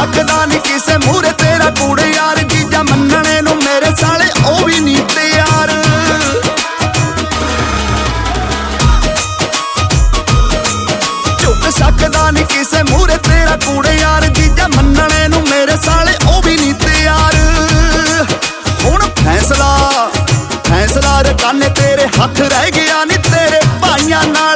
सकदा नहीं किसे मूहरे तेरा कूड़े यार, जीजा मनने नूं मेरे साले ओ भी नहीं तैयार। झुक सकदा नहीं किसे मूहरे तेरा कूड़े यार, जीजा मनने नूं मेरे साले ओ भी नहीं तैयार। हुण फैसला फैसला रकाने तेरे हथ रह गया नी तेरे भाइयां नाल।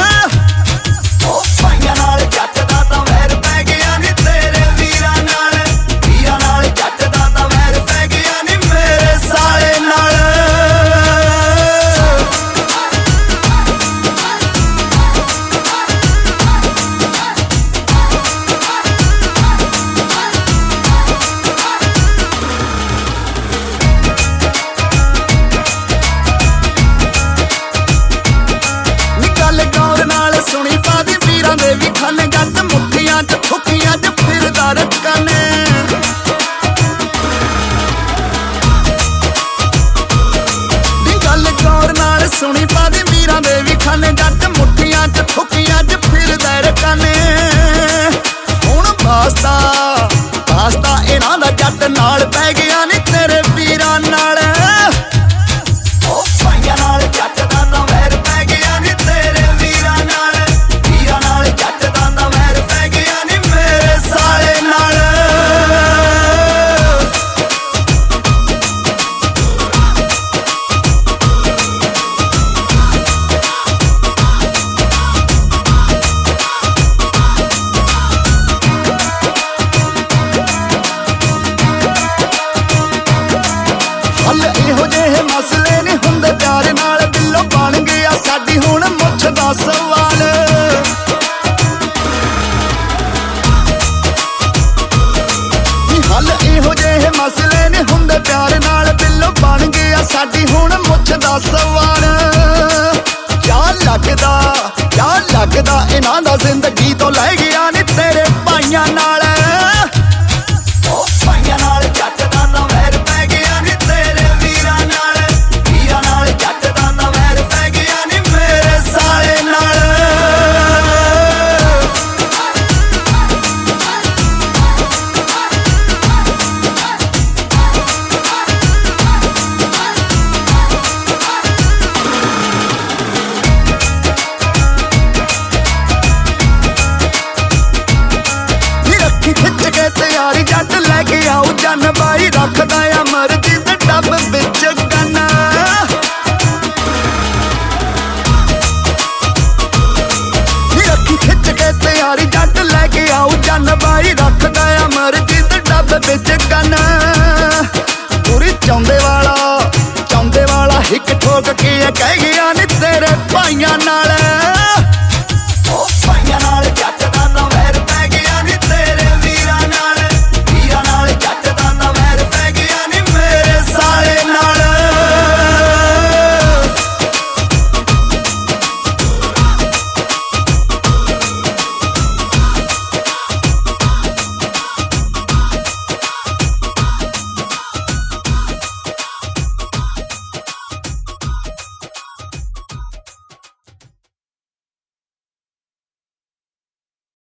सुनी पादी वीरां दे भी खाने जट मुठियां च ठुकियां च फिरदा रकाने। गल गौर नाल सुनी पादी वीरां दे भी खाने जट मुठियां च ठुकियां च फिरदा रकाने। हुण वास्ता वास्ता इन्हां दा जट नाल पै गया नी तेरे वीरां नाल। हल इहो जेहे मसले नहीं हुंदे प्यार नाल, दिलों बन गया साडी हुण मुछ दा सवाल। हल इहो जेहे मसले नहीं हुंदे प्यार नाल, दिलों बन गया साडी हुण मुछ दा सवाल। क्या लगदा इन्हां